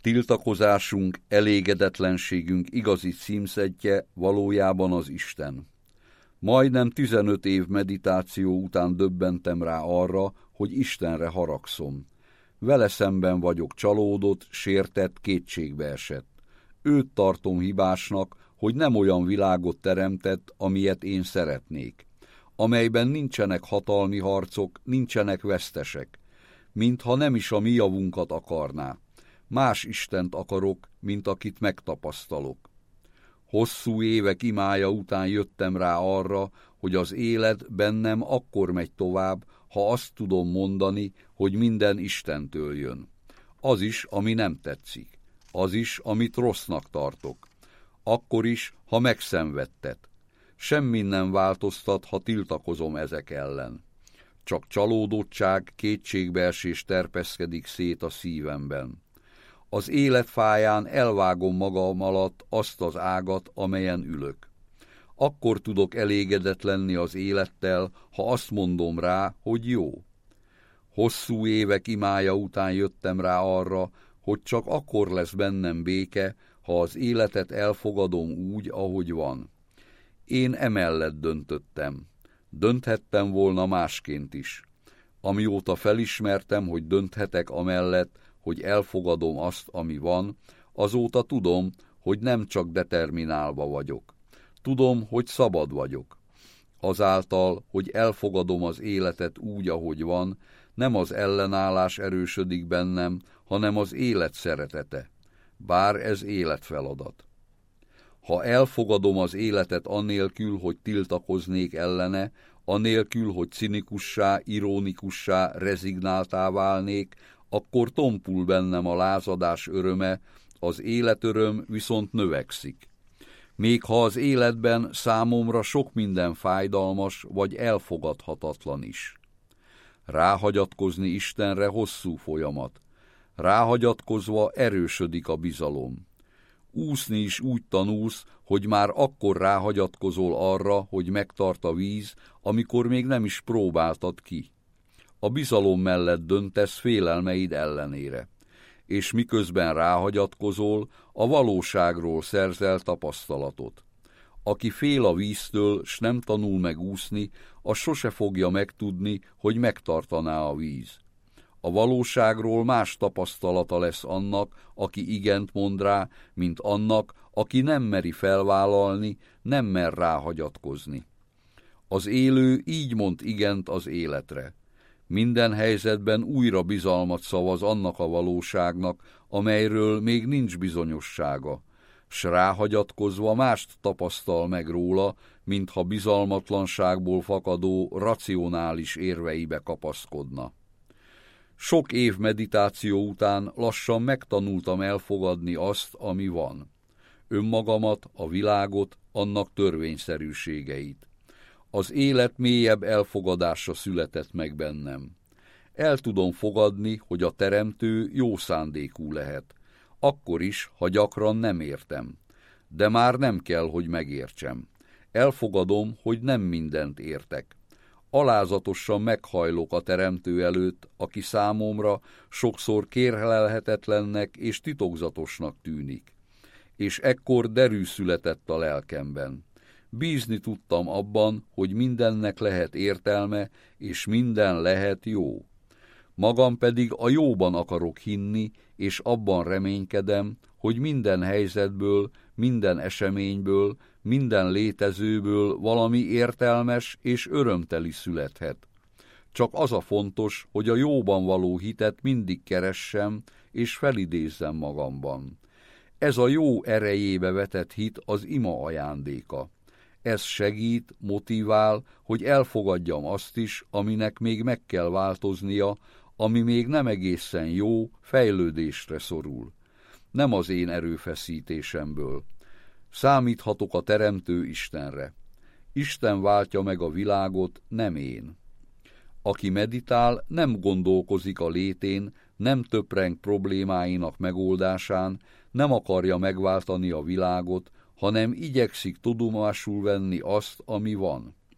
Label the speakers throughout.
Speaker 1: Tiltakozásunk, elégedetlenségünk igazi címszedje valójában az Isten. Majdnem 15 év meditáció után döbbentem rá arra, hogy Istenre haragszom. Vele szemben vagyok csalódott, sértett, kétségbeesett. Őt tartom hibásnak, hogy nem olyan világot teremtett, amilyet én szeretnék, amelyben nincsenek hatalmi harcok, nincsenek vesztesek, mintha nem is a mi javunkat akarná. Más Istent akarok, mint akit megtapasztalok. Hosszú évek imája után jöttem rá arra, hogy az élet bennem akkor megy tovább, ha azt tudom mondani, hogy minden Istentől jön. Az is, ami nem tetszik. Az is, amit rossznak tartok. Akkor is, ha megszenvedtet. Semmin nem változtat, ha tiltakozom ezek ellen. Csak csalódottság, kétségbeesés terpeszkedik szét a szívemben. Az életfáján elvágom magam alatt azt az ágat, amelyen ülök. Akkor tudok elégedett lenni az élettel, ha azt mondom rá, hogy jó. Hosszú évek imája után jöttem rá arra, hogy csak akkor lesz bennem béke, ha az életet elfogadom úgy, ahogy van. Én emellett döntöttem. Dönthettem volna másként is. Amióta felismertem, hogy dönthetek amellett, hogy elfogadom azt, ami van, azóta tudom, hogy nem csak determinálva vagyok. Tudom, hogy szabad vagyok. Azáltal, hogy elfogadom az életet úgy, ahogy van, nem az ellenállás erősödik bennem, hanem az élet szeretete. Bár ez életfeladat. Ha elfogadom az életet anélkül, hogy tiltakoznék ellene, anélkül, hogy cinikussá, ironikussá, rezignáltá válnék, akkor tompul bennem a lázadás öröme, az életöröm viszont növekszik. Még ha az életben számomra sok minden fájdalmas vagy elfogadhatatlan is. Ráhagyatkozni Istenre hosszú folyamat. Ráhagyatkozva erősödik a bizalom. Úszni is úgy tanulsz, hogy már akkor ráhagyatkozol arra, hogy megtart a víz, amikor még nem is próbáltad ki. A bizalom mellett döntesz félelmeid ellenére, és miközben ráhagyatkozol, a valóságról szerzel tapasztalatot. Aki fél a víztől, s nem tanul meg úszni, az sose fogja megtudni, hogy megtartaná a víz. A valóságról más tapasztalata lesz annak, aki igent mond rá, mint annak, aki nem meri felvállalni, nem mer ráhagyatkozni. Az élő így mond igent az életre. Minden helyzetben újra bizalmat szavaz annak a valóságnak, amelyről még nincs bizonyossága, s ráhagyatkozva mást tapasztal meg róla, mintha bizalmatlanságból fakadó, racionális érveibe kapaszkodna. Sok év meditáció után lassan megtanultam elfogadni azt, ami van. Önmagamat, a világot, annak törvényszerűségeit. Az élet mélyebb elfogadása született meg bennem. El tudom fogadni, hogy a Teremtő jó szándékú lehet. Akkor is, ha gyakran nem értem. De már nem kell, hogy megértsem. Elfogadom, hogy nem mindent értek. Alázatosan meghajlok a Teremtő előtt, aki számomra sokszor kérlelhetetlennek és titokzatosnak tűnik. És ekkor derű született a lelkemben. Bízni tudtam abban, hogy mindennek lehet értelme, és minden lehet jó. Magam pedig a jóban akarok hinni, és abban reménykedem, hogy minden helyzetből, minden eseményből, minden létezőből valami értelmes és örömteli születhet. Csak az a fontos, hogy a jóban való hitet mindig keressem, és felidézzem magamban. Ez a jó erejébe vetett hit az ima ajándéka. Ez segít, motivál, hogy elfogadjam azt is, aminek még meg kell változnia, ami még nem egészen jó, fejlődésre szorul. Nem az én erőfeszítésemből. Számíthatok a Teremtő Istenre. Isten váltja meg a világot, nem én. Aki meditál, nem gondolkozik a létén, nem töpreng problémáinak megoldásán, nem akarja megváltani a világot, hanem igyekszik tudomásul venni azt, ami van.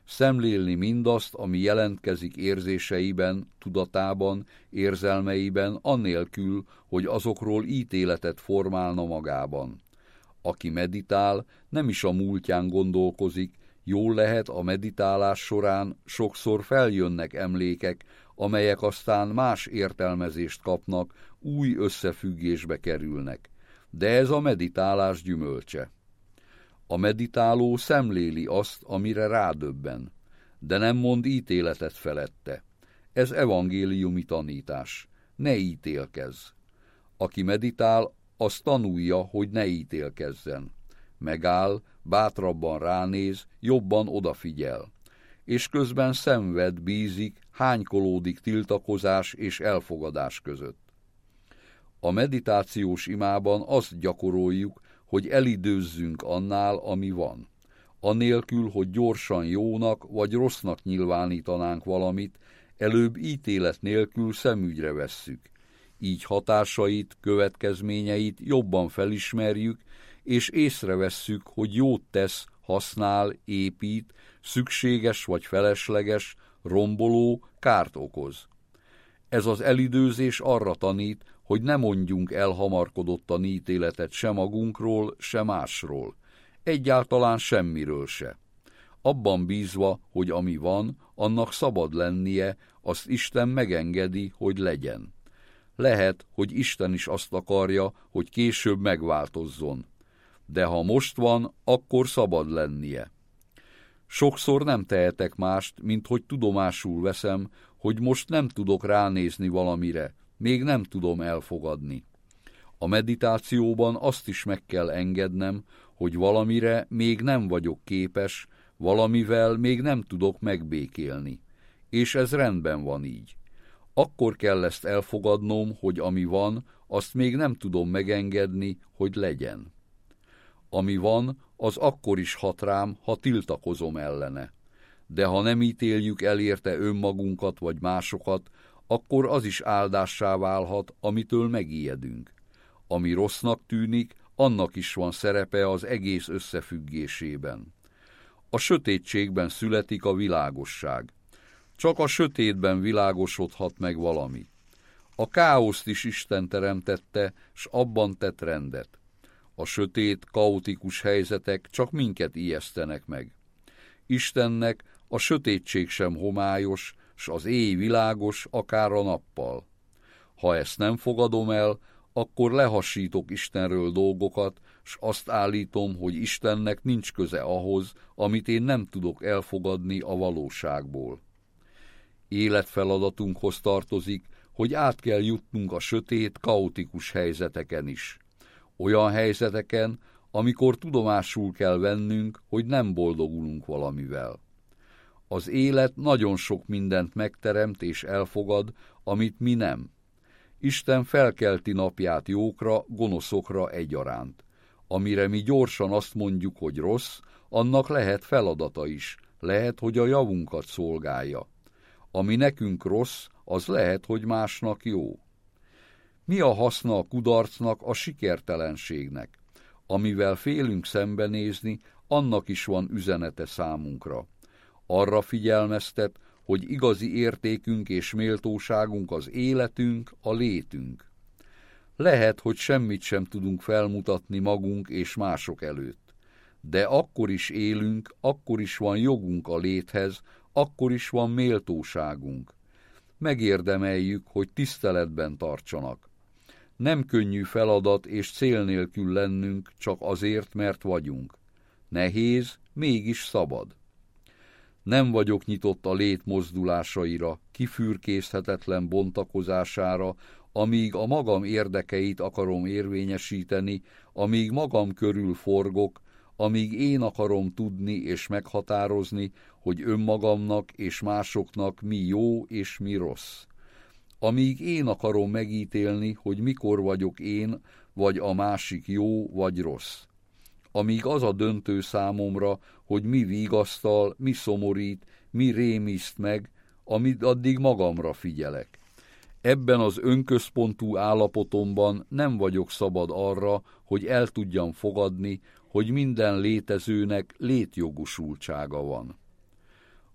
Speaker 1: szemlélni mindazt, ami jelentkezik érzéseiben, tudatában, érzelmeiben, annélkül, hogy azokról ítéletet formálna magában. Aki meditál, nem is a múltján gondolkozik, jól lehet a meditálás során sokszor feljönnek emlékek, amelyek aztán más értelmezést kapnak, új összefüggésbe kerülnek. De ez a meditálás gyümölcse. A meditáló szemléli azt, amire rádöbben, de nem mond ítéletet felette. Ez evangéliumi tanítás. Ne ítélkezz. Aki meditál, az tanulja, hogy ne ítélkezzen. Megáll, bátrabban ránéz, jobban odafigyel. És közben szenved, bízik, hánykolódik tiltakozás és elfogadás között. A meditációs imában azt gyakoroljuk, hogy elidőzzünk annál, ami van. Anélkül, hogy gyorsan jónak vagy rossznak nyilvánítanánk valamit, előbb ítélet nélkül szemügyre vesszük. Így hatásait, következményeit jobban felismerjük, és észrevesszük, hogy jót tesz, használ, épít, szükséges vagy felesleges, romboló, kárt okoz. Ez az elidőzés arra tanít, hogy ne mondjunk elhamarkodottan ítéletet se magunkról, se másról, egyáltalán semmiről se. Abban bízva, hogy ami van, annak szabad lennie, azt Isten megengedi, hogy legyen. Lehet, hogy Isten is azt akarja, hogy később megváltozzon. De ha most van, akkor szabad lennie. Sokszor nem tehetek mást, mint hogy tudomásul veszem, hogy most nem tudok ránézni valamire, még nem tudom elfogadni. A meditációban azt is meg kell engednem, hogy valamire még nem vagyok képes, valamivel még nem tudok megbékélni. És ez rendben van így. Akkor kell ezt elfogadnom, hogy ami van, azt még nem tudom megengedni, hogy legyen. Ami van, az akkor is hat rám, ha tiltakozom ellene. De ha nem ítéljük el érte önmagunkat vagy másokat, akkor az is áldássá válhat, amitől megijedünk. Ami rossznak tűnik, annak is van szerepe az egész összefüggésében. A sötétségben születik a világosság. Csak a sötétben világosodhat meg valami. A káoszt is Isten teremtette, s abban tett rendet. A sötét, kaotikus helyzetek csak minket ijesztenek meg. Istennek a sötétség sem homályos, s az éj világos, akár a nappal. Ha ezt nem fogadom el, akkor lehasítok Istenről dolgokat, s azt állítom, hogy Istennek nincs köze ahhoz, amit én nem tudok elfogadni a valóságból. Életfeladatunkhoz tartozik, hogy át kell jutnunk a sötét, kaotikus helyzeteken is. Olyan helyzeteken, amikor tudomásul kell vennünk, hogy nem boldogulunk valamivel. Az élet nagyon sok mindent megteremt és elfogad, amit mi nem. Isten felkelti napját jókra, gonoszokra egyaránt. Amire mi gyorsan azt mondjuk, hogy rossz, annak lehet feladata is, lehet, hogy a javunkat szolgálja. Ami nekünk rossz, az lehet, hogy másnak jó. Mi a haszna a kudarcnak, a sikertelenségnek? Amivel félünk szembenézni, annak is van üzenete számunkra. Arra figyelmeztet, hogy igazi értékünk és méltóságunk az életünk, a létünk. Lehet, hogy semmit sem tudunk felmutatni magunk és mások előtt. De akkor is élünk, akkor is van jogunk a léthez, akkor is van méltóságunk. Megérdemeljük, hogy tiszteletben tartsanak. Nem könnyű feladat és cél nélkül lennünk csak azért, mert vagyunk. Nehéz, mégis szabad. Nem vagyok nyitott a lét mozdulásaira, kifürkészhetetlen bontakozására, amíg a magam érdekeit akarom érvényesíteni, amíg magam körül forgok, amíg én akarom tudni és meghatározni, hogy önmagamnak és másoknak mi jó és mi rossz. Amíg én akarom megítélni, hogy mikor vagyok én, vagy a másik jó vagy rossz. Amíg az a döntő számomra, hogy mi vigasztal, mi szomorít, mi rémiszt meg, amit addig magamra figyelek. Ebben az önközpontú állapotomban nem vagyok szabad arra, hogy el tudjam fogadni, hogy minden létezőnek létjogosultsága van.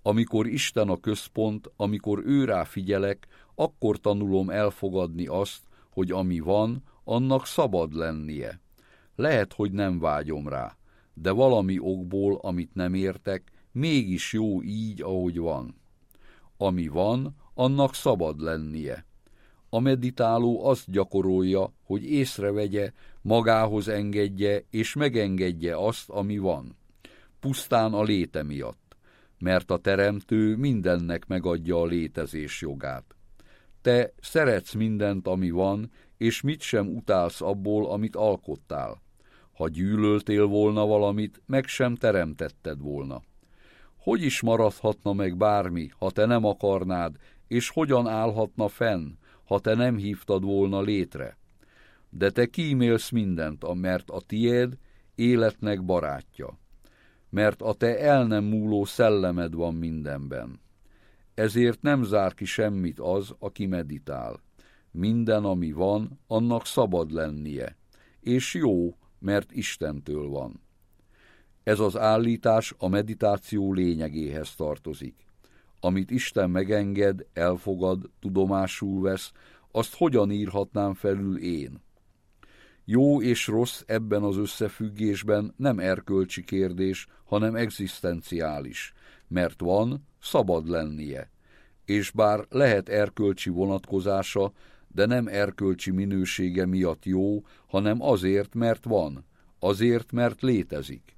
Speaker 1: Amikor Isten a központ, amikor őrá figyelek, akkor tanulom elfogadni azt, hogy ami van, annak szabad lennie. Lehet, hogy nem vágyom rá, de valami okból, amit nem értek, mégis jó így, ahogy van. Ami van, annak szabad lennie. A meditáló azt gyakorolja, hogy észrevegye, magához engedje és megengedje azt, ami van. Pusztán a léte miatt, mert a teremtő mindennek megadja a létezés jogát. Te szeretsz mindent, ami van, és mit sem utálsz abból, amit alkottál. Ha gyűlöltél volna valamit, meg sem teremtetted volna. Hogy is maradhatna meg bármi, ha te nem akarnád, és hogyan állhatna fenn, ha te nem hívtad volna létre? De te kímélsz mindent, mert a tiéd életnek barátja. Mert a te el nem múló szellemed van mindenben. Ezért nem zár ki semmit az, aki meditál. Minden, ami van, annak szabad lennie. És jó, mert Istentől van. Ez az állítás a meditáció lényegéhez tartozik. Amit Isten megenged, elfogad, tudomásul vesz, azt hogyan írhatnám felül én? Jó és rossz ebben az összefüggésben nem erkölcsi kérdés, hanem egzisztenciális, mert van, szabad lennie. És bár lehet erkölcsi vonatkozása, de nem erkölcsi minősége miatt jó, hanem azért, mert van, azért, mert létezik.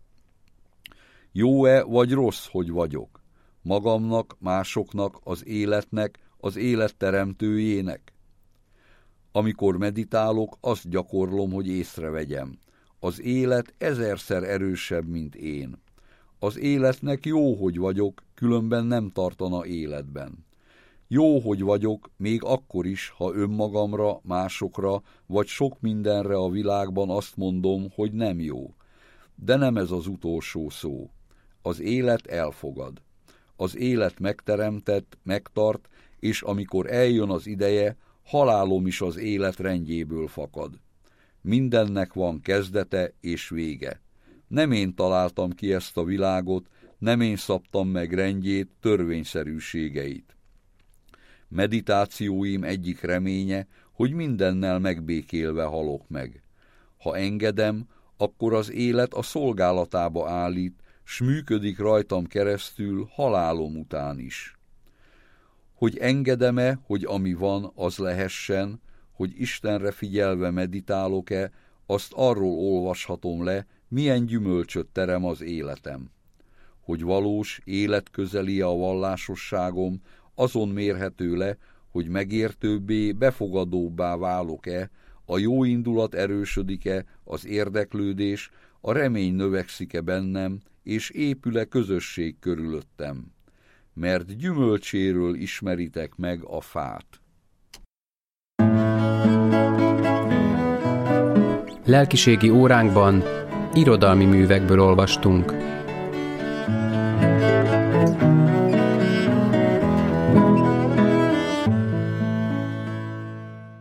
Speaker 1: Jó-e vagy rossz, hogy vagyok? Magamnak, másoknak, az életnek, az élet teremtőjének? Amikor meditálok, azt gyakorlom, hogy észrevegyem. Az élet ezerszer erősebb, mint én. Az életnek jó, hogy vagyok, különben nem tartana életben. Jó, hogy vagyok, még akkor is, ha önmagamra, másokra, vagy sok mindenre a világban azt mondom, hogy nem jó. De nem ez az utolsó szó. Az élet elfogad. Az élet megteremtett, megtart, és amikor eljön az ideje, halálom is az élet rendjéből fakad. Mindennek van kezdete és vége. Nem én találtam ki ezt a világot, nem én szabtam meg rendjét, törvényszerűségeit. Meditációim egyik reménye, hogy mindennel megbékélve halok meg. Ha engedem, akkor az élet a szolgálatába állít, s működik rajtam keresztül halálom után is. Hogy engedem-e, hogy ami van, az lehessen, hogy Istenre figyelve meditálok-e, azt arról olvashatom le, milyen gyümölcsöt terem az életem. Hogy valós, életközeli a vallásosságom, azon mérhető le, hogy megértőbbé, befogadóbbá válok-e, a jó indulat erősödik-e, az érdeklődés, a remény növekszik-e bennem, és épül-e közösség körülöttem. Mert gyümölcséről ismeritek meg a fát.
Speaker 2: Lelkiségi óránkban irodalmi művekből olvastunk.